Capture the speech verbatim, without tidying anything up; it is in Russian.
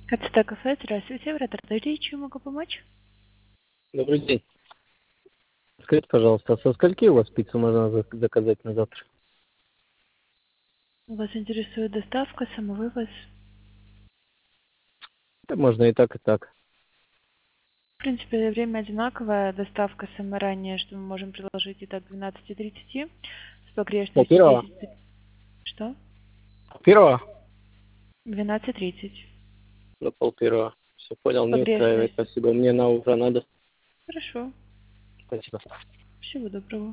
КЦТ кафе, здравствуйте, оператор Дарья, чем могу помочь? Добрый день. Скажите, пожалуйста, а со скольки у вас пиццу можно зак- заказать на завтра? Вас интересует доставка, самовывоз? Да, можно и так, и так. В принципе, время одинаковое, доставка самое раннее, что мы можем предложить, и так двенадцати тридцати, с Пол погрешностью первого? десять. Что? Пол первого? двенадцать тридцать. До пол первого. Все понял, не устраивает, Погрешность. спасибо. Мне на утро надо. Хорошо. Спасибо. Всего доброго.